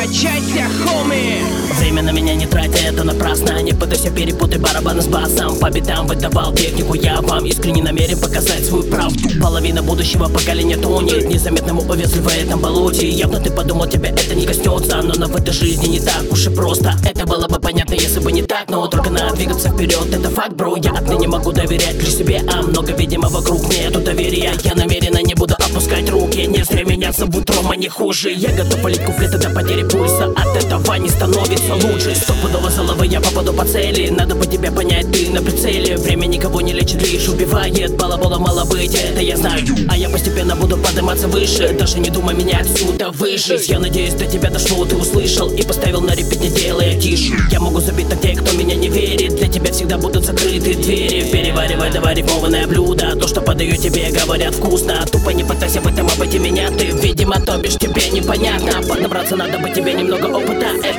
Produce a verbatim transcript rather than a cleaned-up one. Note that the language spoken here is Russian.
качайся, хоми. Время на меня не трать, это напрасно. Не пытайся, перепутай барабаны с басом. По битам выдавал технику я вам. Искренне намерен показать свою правду. Половина будущего поколения тонет незаметному увязли в этом болоте. Явно ты подумал, тебя это не коснется, но в этой жизни не так уж и просто. Это было бы понятно, если бы не так, но только надо двигаться вперед. Это факт, бро, я отныне могу доверять лишь себе, а много, видимо, вокруг нету доверия. Я намеренно не буду опускать руки, не зря меня зовут Рома, не хуже. Я готов полить куплеты до потери пульса, от этого не становится лучше. Стопудово за лавы я попаду по цели, надо бы тебя понять, ты на прицеле. Время никого не лечит, лишь убивает, балабола мало быть, это я знаю. А я постепенно буду подниматься выше, даже не думай меня отсюда выжить. Я надеюсь, до тебя дошло, ты услышал и поставил на репит, не делая тише. Я могу забить на тех, кто меня не верит, для тебя всегда будут закрыты двери. Переваривай давай рифмованное блюдо, то, что подаю тебе, говорят вкусно. Тупо не пытайся в этом обойти меня, ты, видимо, то бишь тебе непонятно. Поднабраться надо бы тебе немного опыта.